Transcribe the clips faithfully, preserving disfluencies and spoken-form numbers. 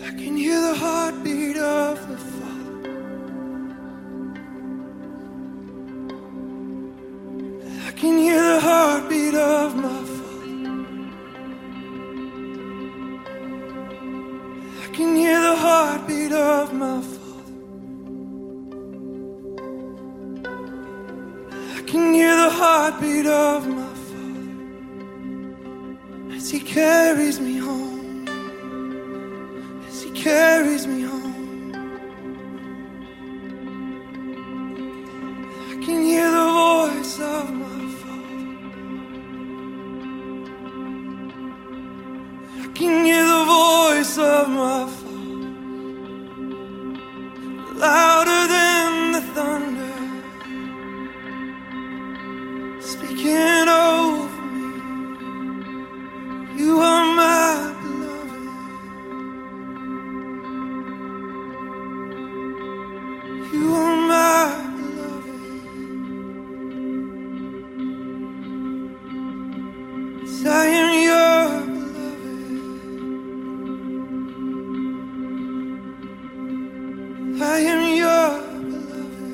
I can hear the heartbeat of the Father. I can hear the heartbeat of my Father. I can hear the heartbeat of my Father. I can hear the heartbeat of my Father as He carries me home, as He carries me home. I can hear the voice of my Father. I can hear the voice of my Father, louder than the thunder, speaking over me. You are my beloved. You are my beloved. 'Cause I am your beloved. I am your beloved.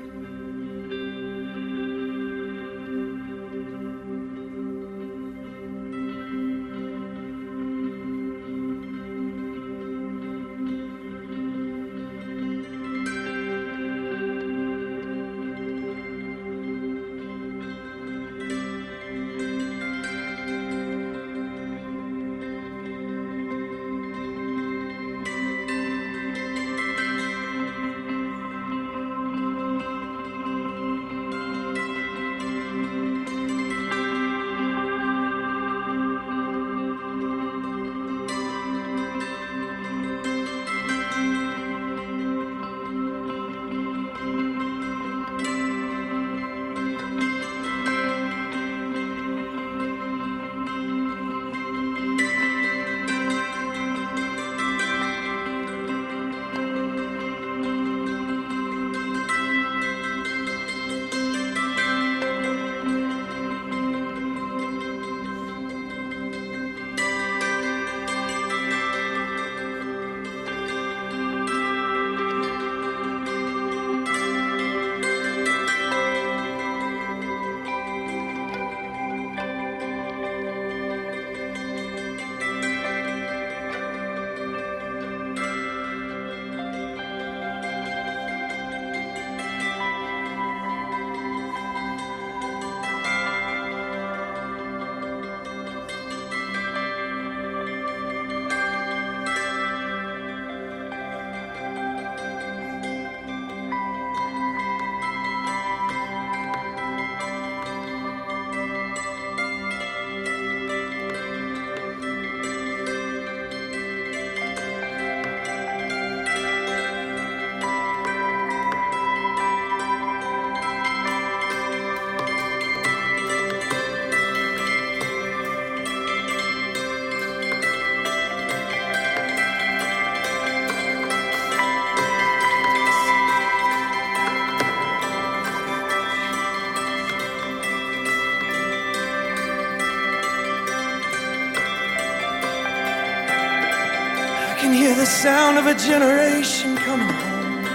I can hear the sound of a generation coming home.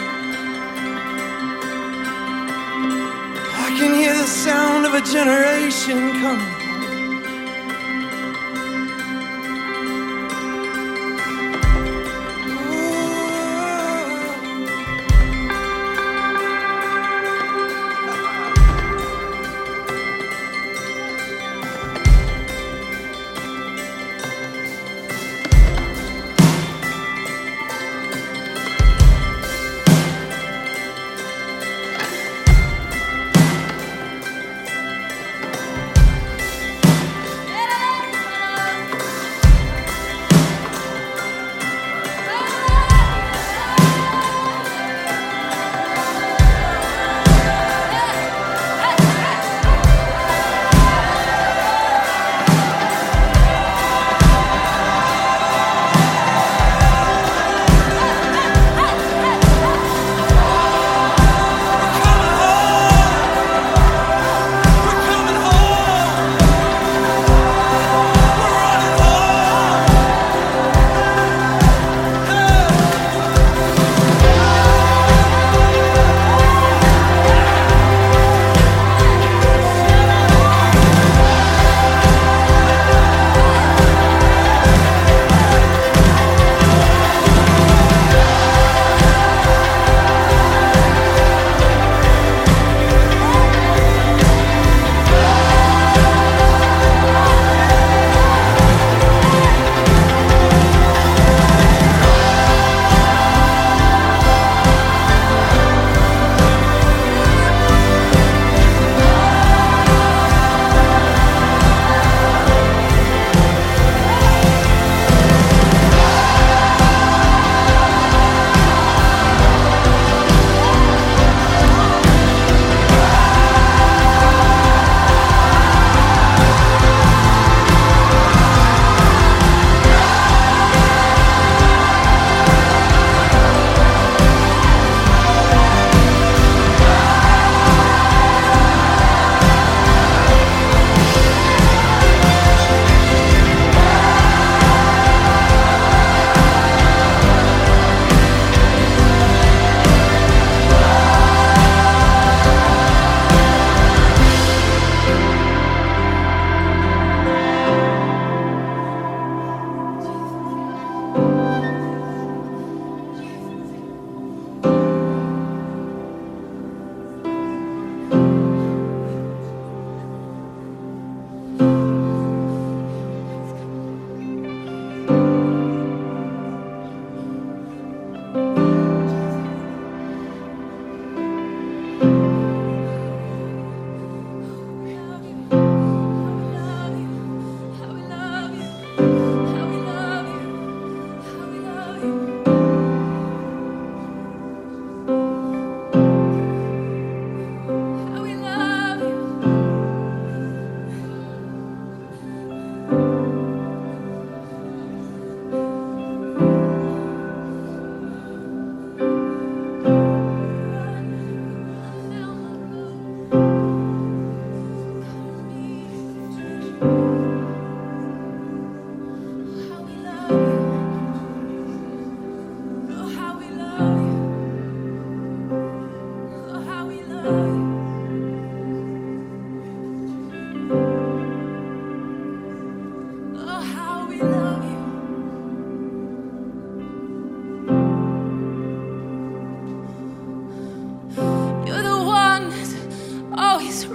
I can hear the sound of a generation coming home.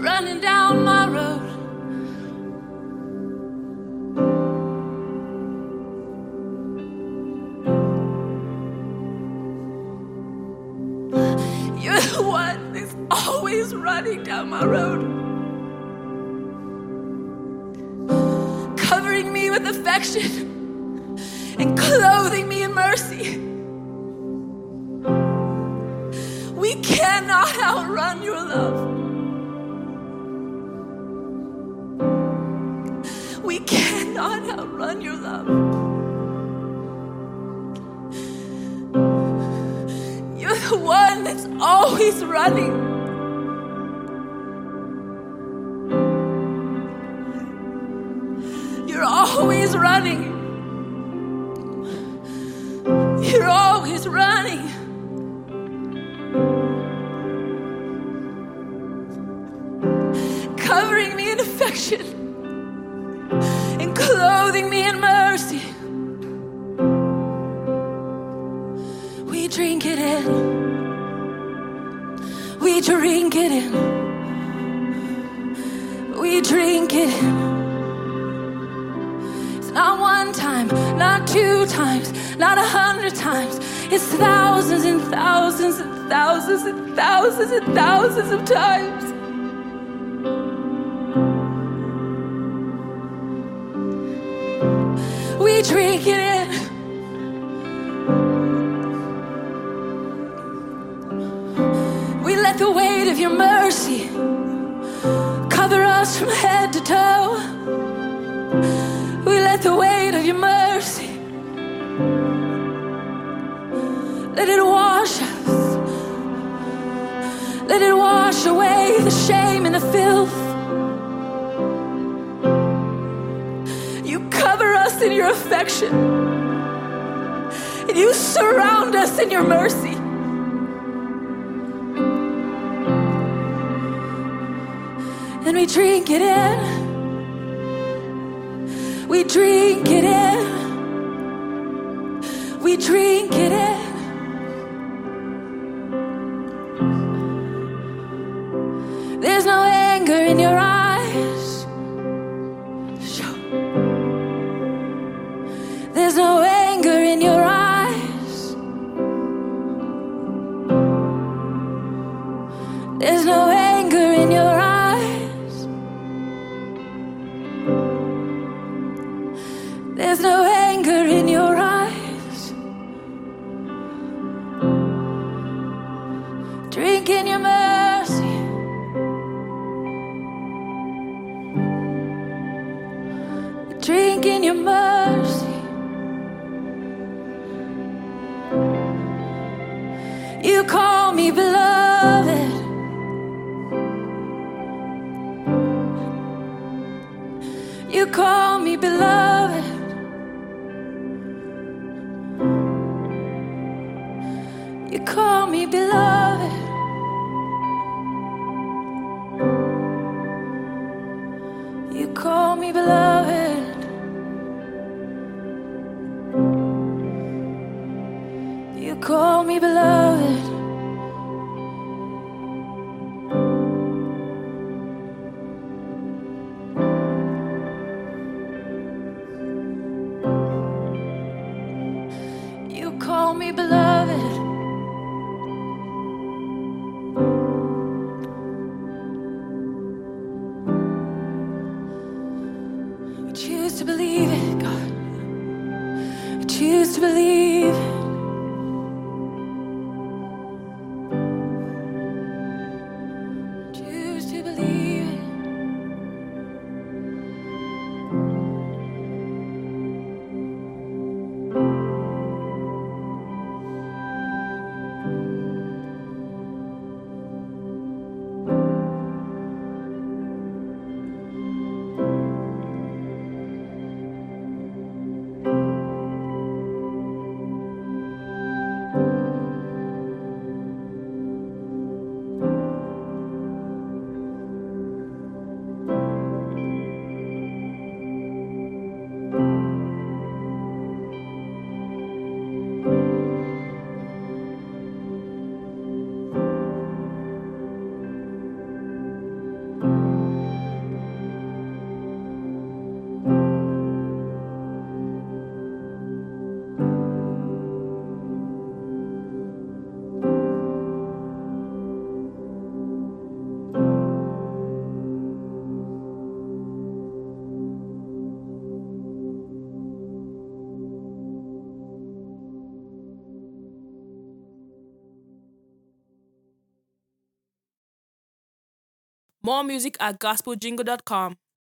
running down my road. You're the one that's always running down my road, covering me with affection and clothing me in mercy. We cannot outrun your love. We cannot outrun your love. You're the one that's always running. You're always running. You're always running. Covering me in affection and clothing me in mercy. We drink it in. We drink it in. We drink it in. It's not one time, not two times, not a hundred times. It's thousands and thousands and thousands and thousands and thousands of times. We drink it in. We let the weight of your mercy cover us from head to toe. We let the weight of your mercy, let it wash us. Let it wash away the shame and the filth. Cover us in your affection, and you surround us in your mercy. And we drink it in. We drink it in. We drink it in. There's no anger in your eyes. There's no anger in your eyes. There's no anger in your eyes. There's no anger in your eyes. Drink in your mercy. Drink in your mercy. You call me beloved. You call me beloved. You call me beloved. You call me beloved. You call me beloved. You call me beloved. We choose to believe it, God. We choose to believe it. More music at gospel jingle dot com.